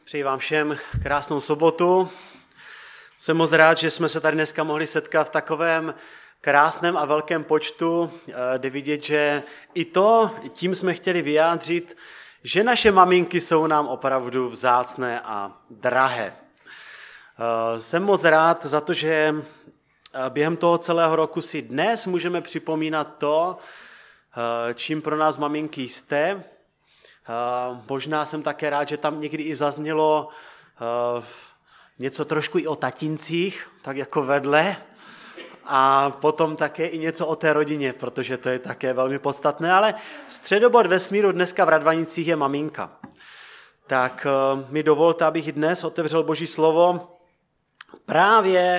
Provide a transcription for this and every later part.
Přeji vám všem krásnou sobotu. Jsem moc rád, že jsme se tady dneska mohli setkat v takovém krásném a velkém počtu, kde vidět, že tím jsme chtěli vyjádřit, že naše maminky jsou nám opravdu vzácné a drahé. Jsem moc rád za to, že během toho celého roku si dnes můžeme připomínat to, čím pro nás maminky jste. Možná jsem také rád, že tam někdy i zaznělo něco trošku i o tatíncích, tak jako vedle, a potom také i něco o té rodině, protože to je také velmi podstatné, ale středobod vesmíru dneska v Radvanicích je maminka. Tak mi dovolte, abych i dnes otevřel Boží slovo právě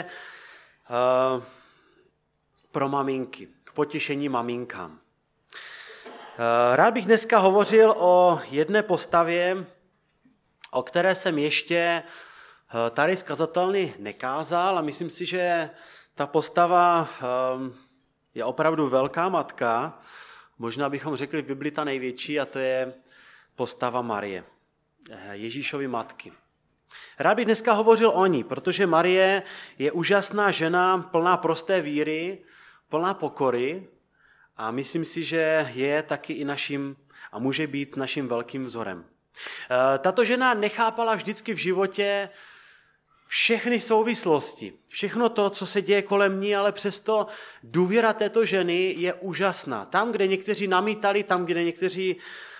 pro maminky, k potěšení maminkám. Rád bych dneska hovořil o jedné postavě, o které jsem ještě tady zkazatelně nekázal, a myslím si, že ta postava je opravdu velká matka, možná bychom řekli v Bibli ta největší, a to je postava Marie, Ježíšovy matky. Rád bych dneska hovořil o ní, protože Marie je úžasná žena, plná prosté víry, plná pokory, a myslím si, že je taky i naším a může být naším velkým vzorem. Tato žena nechápala vždycky v životě všechny souvislosti, všechno to, co se děje kolem ní, ale přesto důvěra této ženy je úžasná. Tam, kde někteří namítali, tam, kde někteří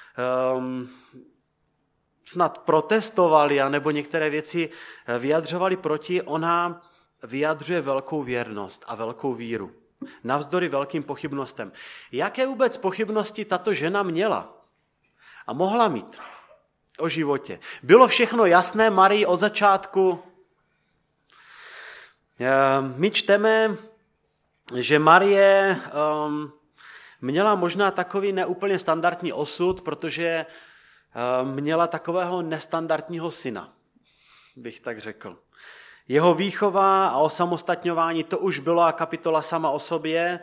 snad protestovali, anebo některé věci vyjadřovali proti, ona vyjadřuje velkou věrnost a velkou víru. Navzdory velkým pochybnostem. Jaké vůbec pochybnosti tato žena měla a mohla mít o životě? Bylo všechno jasné Marii od začátku? My čteme, že Marie měla možná takový neúplně standardní osud, protože měla takového nestandardního syna, bych tak řekl. Jeho výchova a osamostatňování, to už byla kapitola sama o sobě.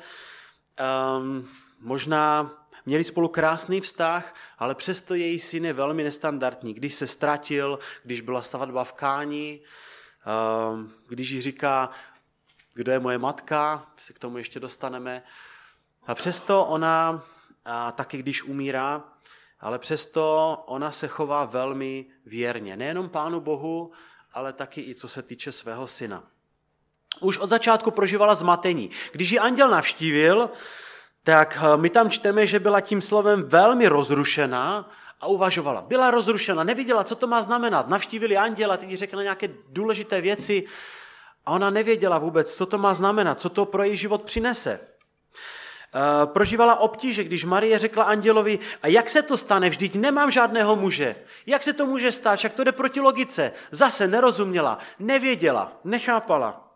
Možná měli spolu krásný vztah, ale přesto její syn je velmi nestandardní. Když se ztratil, když byla svatba v Káni, když jí říká, kdo je moje matka, se k tomu ještě dostaneme. A přesto ona, a taky když umírá, ale přesto ona se chová velmi věrně. Nejenom Pánu Bohu, ale taky i co se týče svého syna. Už od začátku prožívala zmatení. Když ji anděl navštívil, tak my tam čteme, že byla tím slovem velmi rozrušená a uvažovala. Byla rozrušena, nevěděla, co to má znamenat. Navštívili anděla, teď jí řekla nějaké důležité věci a ona nevěděla vůbec, co to má znamenat, co to pro její život přinese. Prožívala obtíže, když Marie řekla andělovi, a jak se to stane, vždyť nemám žádného muže. Jak se to může stát, však to jde proti logice. Zase nerozuměla, nevěděla, nechápala.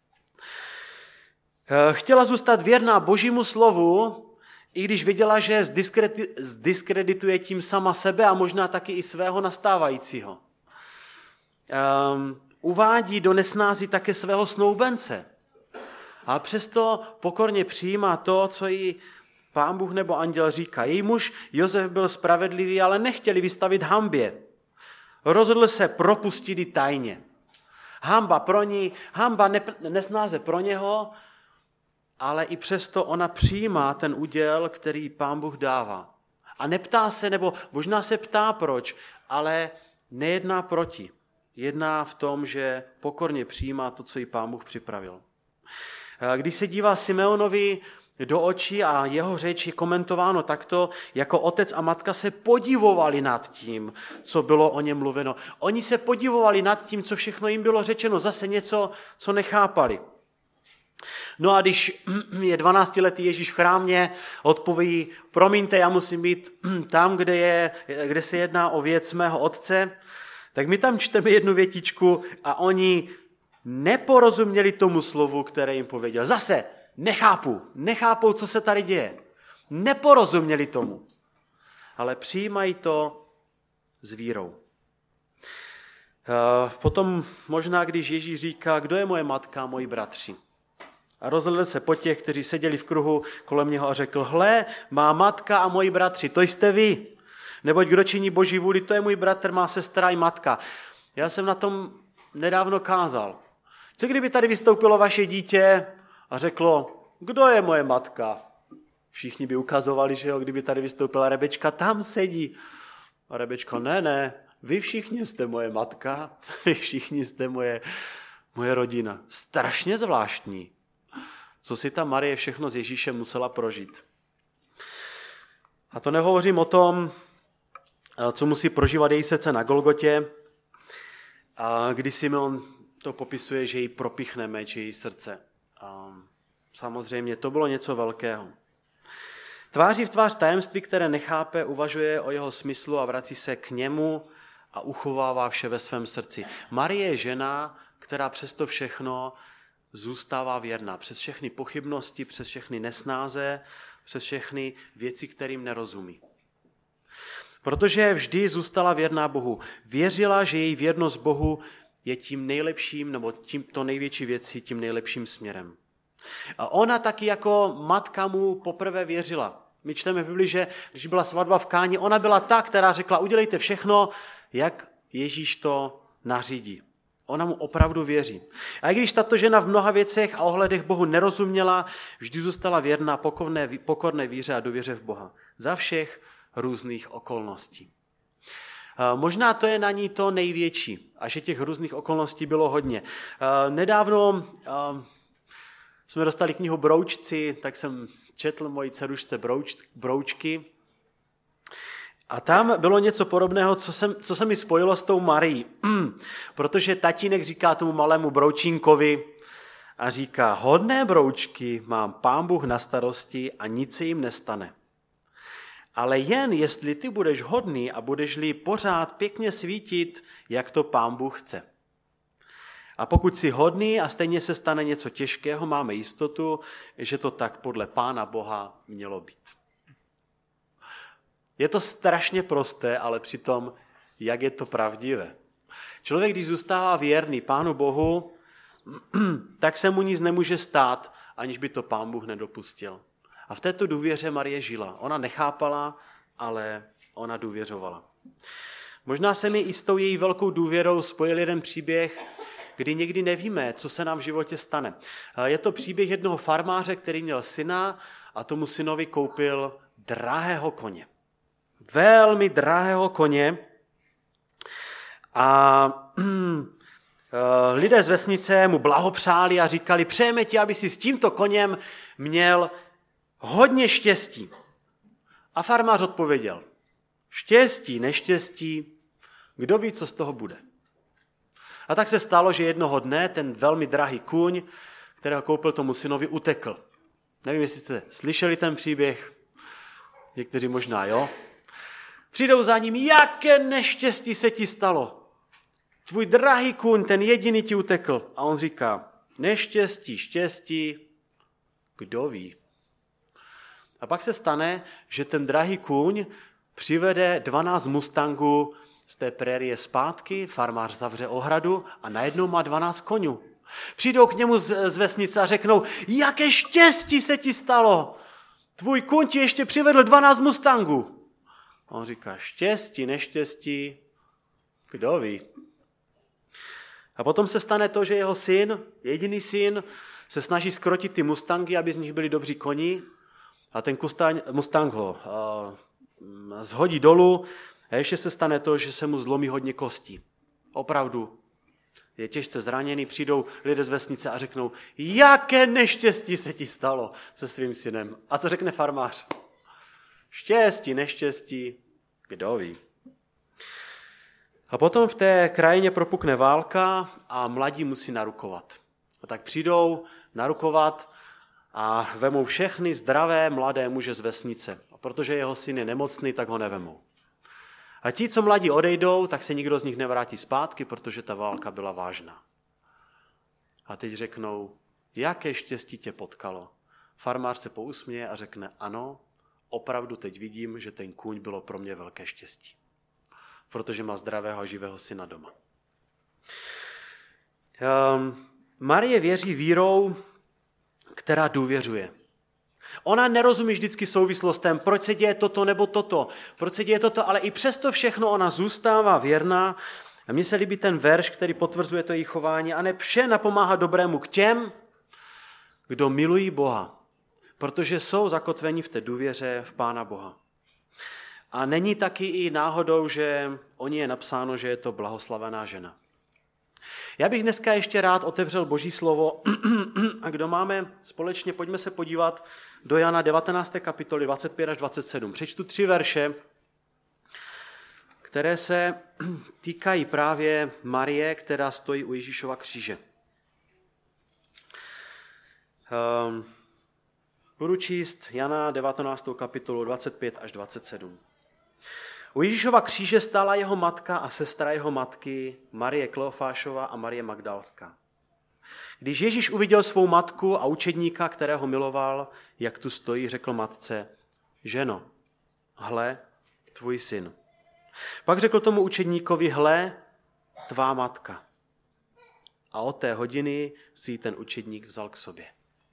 Chtěla zůstat věrná Božímu slovu, i když věděla, že zdiskredituje tím sama sebe a možná taky i svého nastávajícího. Uvádí do nesnází také svého snoubence. Ale přesto pokorně přijímá to, co jí Pán Bůh nebo anděl říká. Její muž Josef byl spravedlivý, ale nechtěli vystavit hanbě. Rozhodl se propustit ji tajně. Hanba pro ní, hanba nesnáze pro něho, ale i přesto ona přijímá ten úděl, který Pán Bůh dává. A neptá se, nebo možná se ptá proč, ale nejedná proti. Jedná v tom, že pokorně přijímá to, co jí Pán Bůh připravil. Když se dívá Simeonovi do očí a jeho řeč je komentováno takto, jako otec a matka se podivovali nad tím, co bylo o něm mluveno. Oni se podivovali nad tím, co všechno jim bylo řečeno, zase něco, co nechápali. No a když je 12letý Ježíš v chrámě, odpoví, promiňte, já musím být tam, kde se jedná o věc mého otce, tak my tam čteme jednu větičku a oni neporozuměli tomu slovu, které jim pověděl. Zase nechápou, co se tady děje. Neporozuměli tomu, ale přijímají to s vírou. Potom možná, když Ježíš říká, kdo je moje matka a moji bratři. A rozhlédl se po těch, kteří seděli v kruhu kolem něho a řekl, hle, má matka a moji bratři, to jste vy. Neboť kdo činí Boží vůli, to je můj bratr, má sestra i matka. Já jsem na tom nedávno kázal. Co kdyby tady vystoupilo vaše dítě a řeklo, kdo je moje matka? Všichni by ukazovali, že jo, kdyby tady vystoupila Rebečka, tam sedí. A Rebečka, ne, vy všichni jste moje matka, vy všichni jste moje rodina. Strašně zvláštní, co si ta Marie všechno s Ježíšem musela prožít. A to nehovořím o tom, co musí prožívat její srdce na Golgotě, kdy Simeon to popisuje, že jí propichne meč její srdce. Samozřejmě to bylo něco velkého. Tváří v tvář tajemství, které nechápe, uvažuje o jeho smyslu a vrací se k němu a uchovává vše ve svém srdci. Marie je žena, která přesto všechno zůstává věrná. Přes všechny pochybnosti, přes všechny nesnáze, přes všechny věci, kterým nerozumí. Protože vždy zůstala věrná Bohu. Věřila, že její věrnost Bohu je tím nejlepším, nebo tímto největší věcí, tím nejlepším směrem. A ona taky jako matka mu poprvé věřila. My čteme v Biblii, že když byla svatba v Káni, ona byla ta, která řekla, udělejte všechno, jak Ježíš to nařídí. Ona mu opravdu věří. A i když tato žena v mnoha věcech a ohledech Bohu nerozuměla, vždy zůstala věrná pokorné víře a důvěře v Boha. Za všech různých okolností. Možná to je na ní to největší, a že těch různých okolností bylo hodně. Nedávno jsme dostali knihu Broučci, tak jsem četl mojí dcerušce Broučky. A tam bylo něco podobného, co se mi spojilo s tou Marií. Protože tatínek říká tomu malému broučínkovi a říká, hodné broučky mám Pán Bůh na starosti a nic se jim nestane. Ale jen jestli ty budeš hodný a budeš-li pořád pěkně svítit, jak to Pán Bůh chce. A pokud jsi hodný a stejně se stane něco těžkého, máme jistotu, že to tak podle Pána Boha mělo být. Je to strašně prosté, ale přitom, jak je to pravdivé. Člověk, když zůstává věrný Pánu Bohu, tak se mu nic nemůže stát, aniž by to Pán Bůh nedopustil. A v této důvěře Marie žila. Ona nechápala, ale ona důvěřovala. Možná se mi i s tou její velkou důvěrou spojil jeden příběh, kdy někdy nevíme, co se nám v životě stane. Je to příběh jednoho farmáře, který měl syna a tomu synovi koupil drahého koně. Velmi drahého koně. A lidé z vesnice mu blahopřáli a říkali, přejeme ti, aby si s tímto koněm měl hodně štěstí. A farmář odpověděl, štěstí, neštěstí, kdo ví, co z toho bude. A tak se stalo, že jednoho dne ten velmi drahý kůň, kterého koupil tomu synovi, utekl. Nevím, jestli jste slyšeli ten příběh, někteří možná jo. Přijdou za ním, jaké neštěstí se ti stalo. Tvůj drahý kůň, ten jediný ti utekl. A on říká, neštěstí, štěstí, kdo ví. A pak se stane, že ten drahý kůň přivede 12 mustangů z té prérie zpátky, farmář zavře ohradu a najednou má 12 koňů. Přijdou k němu z vesnice a řeknou, jaké štěstí se ti stalo. Tvůj kůň ti ještě přivedl 12 mustangů. A on říká, štěstí, neštěstí, kdo ví. A potom se stane to, že jeho syn, jediný syn, se snaží skrotit ty mustangy, aby z nich byli dobří koni. A ten mustang ho zhodí dolů a ještě se stane to, že se mu zlomí hodně kostí. Opravdu je těžce zraněný, přijdou lidé z vesnice a řeknou, jaké neštěstí se ti stalo se svým synem. A co řekne farmář? Štěstí, neštěstí, kdo ví. A potom v té krajině propukne válka a mladí musí narukovat. A tak přijdou narukovat a vemou všechny zdravé mladé muže z vesnice. A protože jeho syn je nemocný, tak ho nevemou. A ti, co mladí odejdou, tak se nikdo z nich nevrátí zpátky, protože ta válka byla vážná. A teď řeknou, jaké štěstí tě potkalo. Farmář se pousměje a řekne, ano, opravdu teď vidím, že ten kůň bylo pro mě velké štěstí. Protože má zdravého a živého syna doma. Marie věří vírou, která důvěřuje. Ona nerozumí vždycky souvislostem, proč se děje toto nebo toto, proč se děje toto, ale i přesto všechno ona zůstává věrná, A mně se líbí ten verš, který potvrzuje to jejich chování. A ne vše napomáhá dobrému k těm, kdo milují Boha, protože jsou zakotveni v té důvěře v Pána Boha. A není taky i náhodou, že o ní je napsáno, že je to blahoslavená žena. Já bych dneska ještě rád otevřel Boží slovo a kdo máme společně, pojďme se podívat do Jana 19. kapitoly 25 až 27. Přečtu 3 verše, které se týkají právě Marie, která stojí u Ježíšova kříže. Budu číst Jana 19. kapitolu 25 až 27. U Ježíšova kříže stála jeho matka a sestra jeho matky, Marie Kleofášova a Marie Magdalská. Když Ježíš uviděl svou matku a učedníka, kterého miloval, jak tu stojí, řekl matce, ženo, hle, tvůj syn. Pak řekl tomu učedníkovi, hle, tvá matka. A od té hodiny si ji ten učedník vzal k sobě.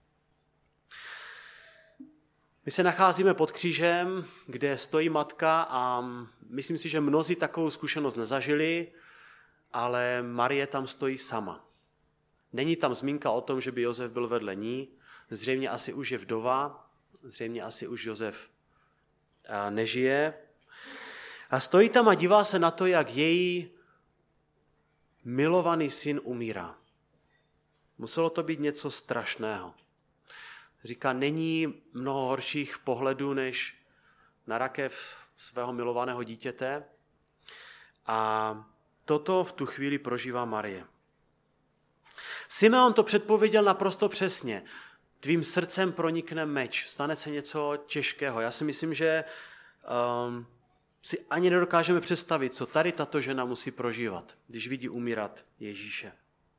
My se nacházíme pod křížem, kde stojí matka a myslím si, že mnozí takovou zkušenost nezažili, ale Marie tam stojí sama. Není tam zmínka o tom, že by Josef byl vedle ní, zřejmě asi už je vdova, zřejmě asi už Josef nežije. A stojí tam a dívá se na to, jak její milovaný syn umírá. Muselo to být něco strašného. Říká, není mnoho horších pohledů, než na rakev svého milovaného dítěte. A toto v tu chvíli prožívá Marie. Simeon to předpověděl naprosto přesně. Tvým srdcem pronikne meč, stane se něco těžkého. Já si myslím, že si ani nedokážeme představit, co tady tato žena musí prožívat, když vidí umírat Ježíše.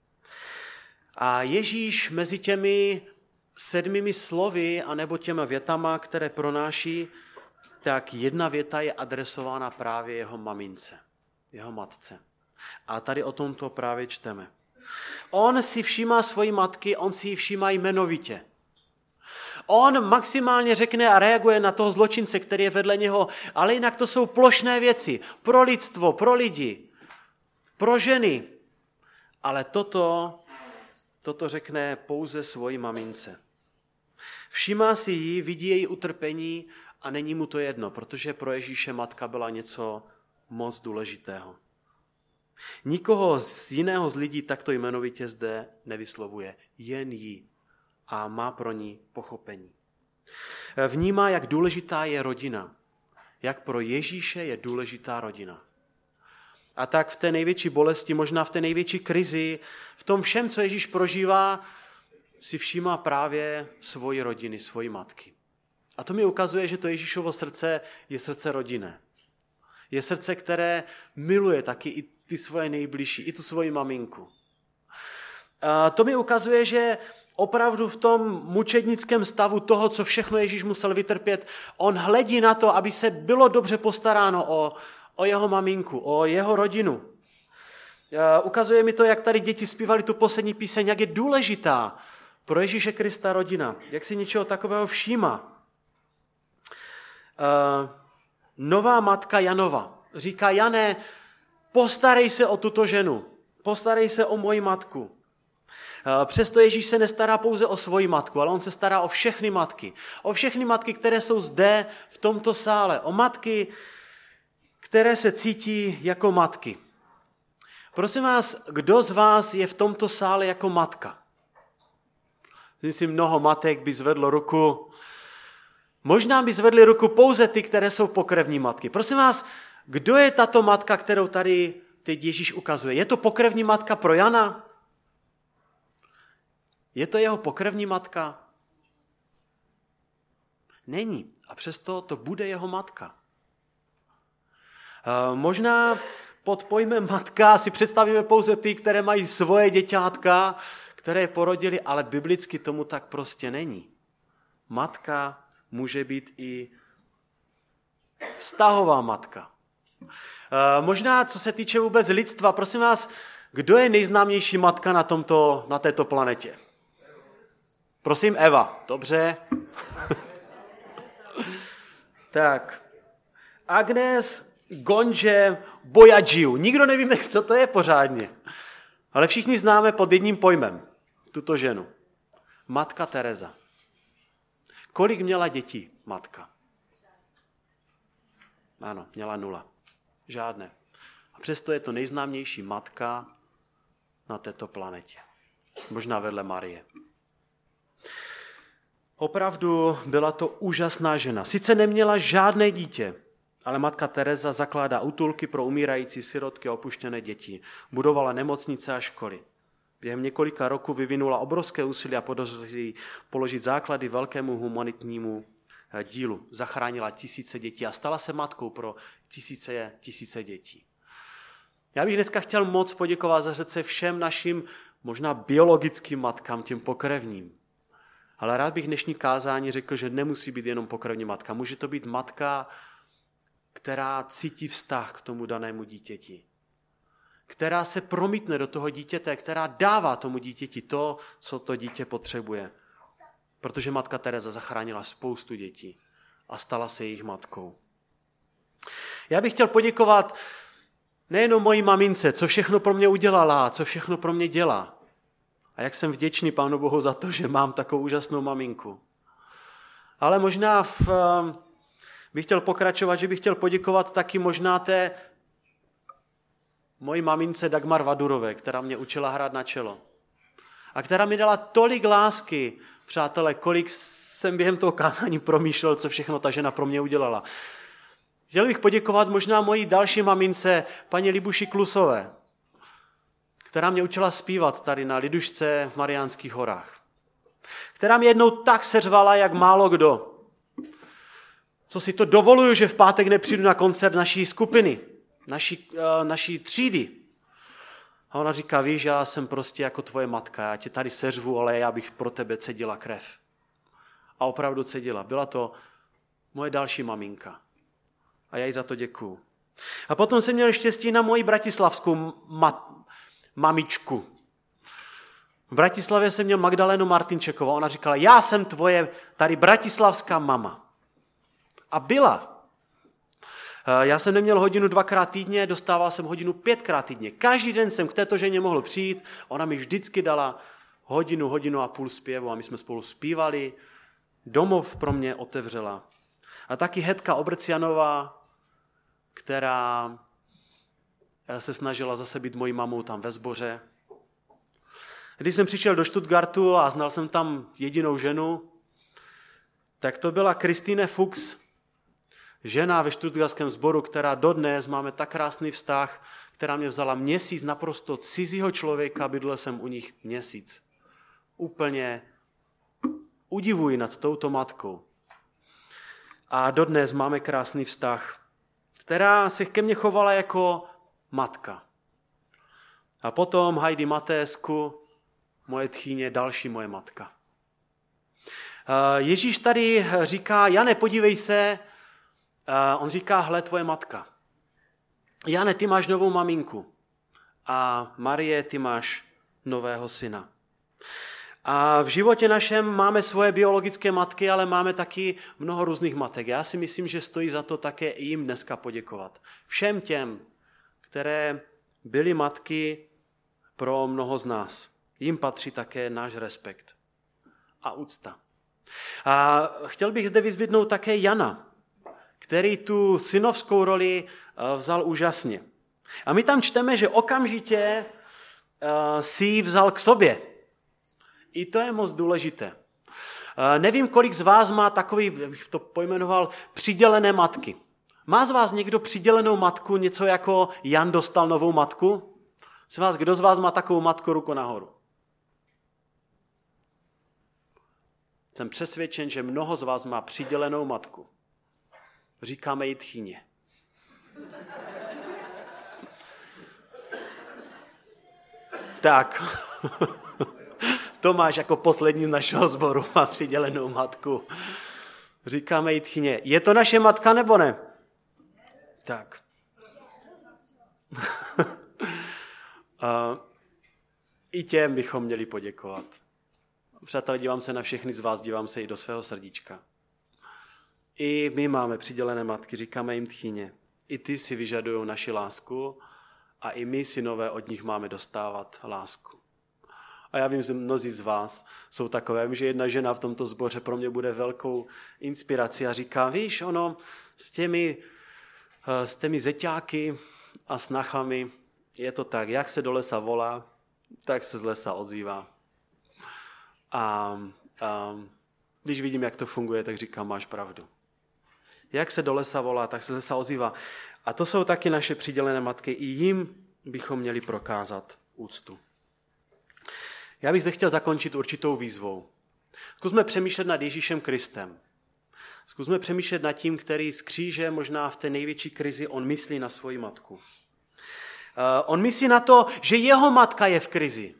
A Ježíš mezi těmi 7 slovy anebo těmi větama, které pronáší, tak jedna věta je adresována právě jeho mamince, jeho matce. A tady o tomto právě čteme. On si všímá svoji matky, on si ji všímá jmenovitě. On maximálně řekne a reaguje na toho zločince, který je vedle něho, ale jinak to jsou plošné věci pro lidstvo, pro lidi, pro ženy. Ale toto řekne pouze svoji mamince. Všímá si ji, vidí její utrpení a není mu to jedno, protože pro Ježíše matka byla něco moc důležitého. Nikoho z jiného z lidí takto jmenovitě zde nevyslovuje, jen jí a má pro ní pochopení. Vnímá, jak důležitá je rodina, jak pro Ježíše je důležitá rodina. A tak v té největší bolesti, možná v té největší krizi, v tom všem, co Ježíš prožívá, si všímá právě svoji rodiny, svoji matky. A to mi ukazuje, že to Ježíšovo srdce je srdce rodinné. Je srdce, které miluje taky i ty svoje nejbližší, i tu svoji maminku. A to mi ukazuje, že opravdu v tom mučednickém stavu toho, co všechno Ježíš musel vytrpět, on hledí na to, aby se bylo dobře postaráno o jeho maminku, o jeho rodinu. Ukazuje mi to, jak tady děti zpívali tu poslední píseň, jak je důležitá pro Ježíše Krista rodina, jak si něčeho takového všímá. Nová matka Janova říká, Jane, postarej se o tuto ženu, postarej se o moji matku. Přesto Ježíš se nestará pouze o svoji matku, ale on se stará o všechny matky. O všechny matky, které jsou zde v tomto sále. O matky, které se cítí jako matky. Prosím vás, kdo z vás je v tomto sále jako matka? Myslím, mnoho matek by zvedlo ruku. Možná by zvedli ruku pouze ty, které jsou pokrevní matky. Prosím vás, kdo je tato matka, kterou tady teď Ježíš ukazuje? Je to pokrevní matka pro Jana? Je to jeho pokrevní matka? Není. A přesto to bude jeho matka. Možná pod pojmem matka si představíme pouze ty, které mají svoje děťátka, které porodili, ale biblicky tomu tak prostě není. Matka může být i vztahová matka. Možná, co se týče vůbec lidstva, prosím vás, kdo je nejznámější matka na této planetě? Prosím, Eva. Dobře. Tak. Agnes, Gonže, Bojadziu. Nikdo nevíme, co to je pořádně. Ale všichni známe pod jedním pojmem tuto ženu. Matka Teresa. Kolik měla dětí matka? Ano, měla 0. Žádné. A přesto je to nejznámější matka na této planetě. Možná vedle Marie. Opravdu byla to úžasná žena. Sice neměla žádné dítě, ale matka Teresa zakládá útulky pro umírající sirotky a opuštěné děti. Budovala nemocnice a školy. Během několika roků vyvinula obrovské úsilí a podařilo položit základy velkému humanitnímu dílu. Zachránila tisíce dětí a stala se matkou pro tisíce dětí. Já bych dneska chtěl moc poděkovat za srdce všem našim možná biologickým matkám, těm pokrevním. Ale rád bych dnešní kázání řekl, že nemusí být jenom pokrevní matka. Může to být matka, která cítí vztah k tomu danému dítěti. Která se promítne do toho dítěte, která dává tomu dítěti to, co to dítě potřebuje. Protože matka Teresa zachránila spoustu dětí a stala se jejich matkou. Já bych chtěl poděkovat nejenom mojí mamince, co všechno pro mě udělala, co všechno pro mě dělá. A jak jsem vděčný Pánu Bohu za to, že mám takovou úžasnou maminku. Ale možná bych chtěl pokračovat, že bych chtěl poděkovat taky možná té mojí mamince Dagmar Vadurové, která mě učila hrát na čelo. A která mi dala tolik lásky, přátelé, kolik jsem během toho kázání promýšlel, co všechno ta žena pro mě udělala. Chtěl bych poděkovat možná mojí další mamince, paní Libuši Klusové, která mě učila zpívat tady na lidušce v Mariánských horách. Která mě jednou tak seřvala, jak málo kdo. Co si to dovoluju, že v pátek nepřijdu na koncert naší skupiny, naší třídy. A ona říká, víš, já jsem prostě jako tvoje matka, já tě tady seřvu, ale já bych pro tebe cedila krev. A opravdu cedila. Byla to moje další maminka. A já jí za to děkuju. A potom jsem měl štěstí na moji bratislavskou mamičku. V Bratislavě jsem měl Magdalénu Martinčekovou. Ona říkala, já jsem tvoje tady bratislavská mama. A byla. Já jsem neměl hodinu 2krát týdně, dostával jsem hodinu 5krát týdně. Každý den jsem k této ženě mohl přijít, ona mi vždycky dala hodinu a půl zpěvu a my jsme spolu zpívali. Domov pro mě otevřela. A taky Hedka Obrcianová, která se snažila zase být mojí mamou tam ve sboře. Když jsem přišel do Stuttgartu a znal jsem tam jedinou ženu, tak to byla Kristine Fuchs, žena ve stuttgartském sboru, která dodnes máme tak krásný vztah, která mě vzala měsíc naprosto cizího člověka, bydlel jsem u nich měsíc. Úplně udivuji nad touto matkou. A dodnes máme krásný vztah, která se ke mně chovala jako matka. A potom Heidi Matésku, moje tchýně, další moje matka. Ježíš tady říká, Jane, podívej se, on říká, hle, tvoje matka. Jane, ty máš novou maminku. A Marie, ty máš nového syna. A v životě našem máme svoje biologické matky, ale máme taky mnoho různých matek. Já si myslím, že stojí za to také i jim dneska poděkovat. Všem těm, které byly matky pro mnoho z nás. Jim patří také náš respekt a úcta. A chtěl bych zde vyzvednout také Jana, který tu synovskou roli vzal úžasně. A my tam čteme, že okamžitě si ji vzal k sobě. I to je moc důležité. Nevím, kolik z vás má takový, bych to pojmenoval, přidělené matky. Má z vás někdo přidělenou matku, něco jako Jan dostal novou matku? Kdo z vás má takovou matku, ruku nahoru? Jsem přesvědčen, že mnoho z vás má přidělenou matku. Říkáme jí tchýně. Tak, Tomáš jako poslední z našeho sboru má přidělenou matku. Říkáme jí tchýně. Je to naše matka nebo ne? Tak. I těm bychom měli poděkovat. Přátelé, dívám se na všechny z vás, dívám se i do svého srdíčka. I my máme přidělené matky, říkáme jim tchýně. I ty si vyžadují naši lásku a i my synové od nich máme dostávat lásku. A já vím, že mnozí z vás jsou takové. Vím, že jedna žena v tomto sboře pro mě bude velkou inspirací a říká, víš, ono s těmi zeťáky a snachami je to tak, jak se do lesa volá, tak se z lesa ozývá. A když vidím, jak to funguje, tak říkám, máš pravdu. Jak se do lesa volá, tak se z lesa ozývá. A to jsou taky naše přidělené matky. I jim bychom měli prokázat úctu. Já bych se chtěl zakončit určitou výzvou. Zkusme přemýšlet nad Ježíšem Kristem. Zkusme přemýšlet nad tím, který z kříže možná v té největší krizi on myslí na svoji matku. On myslí na to, že jeho matka je v krizi.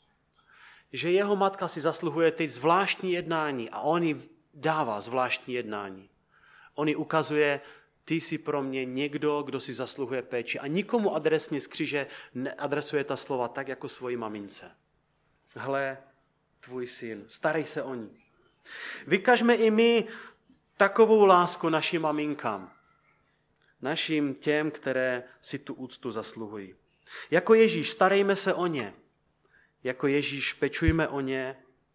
Že jeho matka si zasluhuje ty zvláštní jednání a on jí dává zvláštní jednání. On jí ukazuje, ty jsi pro mě někdo, kdo si zasluhuje péči. A nikomu adresně z kříže neadresuje ta slova tak, jako svoji mamince. Hle, tvůj syn, starej se o ní. Vykažme i my takovou lásku našim maminkám. Našim těm, které si tu úctu zasluhují. Jako Ježíš, starejme se o ně. Jako Ježíš, pečujme o ně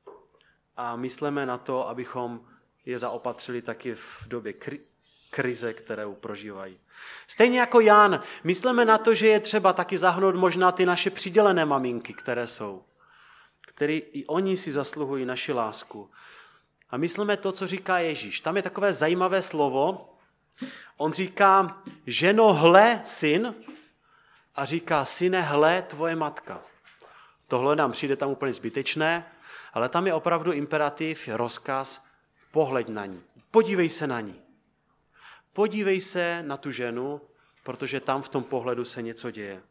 a myslíme na to, abychom je zaopatřili taky v době krize, kterou prožívají. Stejně jako Jan, myslíme na to, že je třeba taky zahrnout možná ty naše přidělené maminky, které jsou. Který i oni si zasluhují naši lásku. A myslíme to, co říká Ježíš. Tam je takové zajímavé slovo. On říká, ženo, hle, syn, a říká, syne, hle, tvoje matka. Tohle nám přijde tam úplně zbytečné, ale tam je opravdu imperativ, rozkaz, pohleď na ní. Podívej se na ní. Podívej se na tu ženu, protože tam v tom pohledu se něco děje.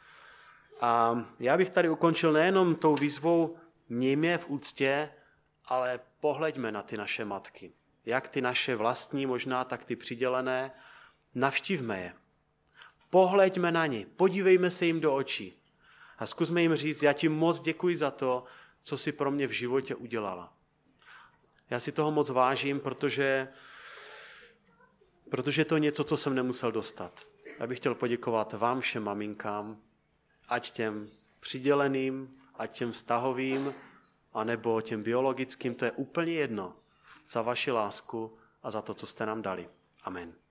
A já bych tady ukončil nejenom tou výzvou mějme v úctě, ale pohleďme na ty naše matky. Jak ty naše vlastní, možná tak ty přidělené, navštívme je. Pohleďme na ně, podívejme se jim do očí a zkusme jim říct, já ti moc děkuji za to, co jsi pro mě v životě udělala. Já si toho moc vážím, protože to je něco, co jsem nemusel dostat. Já bych chtěl poděkovat vám všem maminkám, ať těm přiděleným, ať těm vztahovým, anebo těm biologickým, to je úplně jedno, za vaši lásku a za to, co jste nám dali. Amen.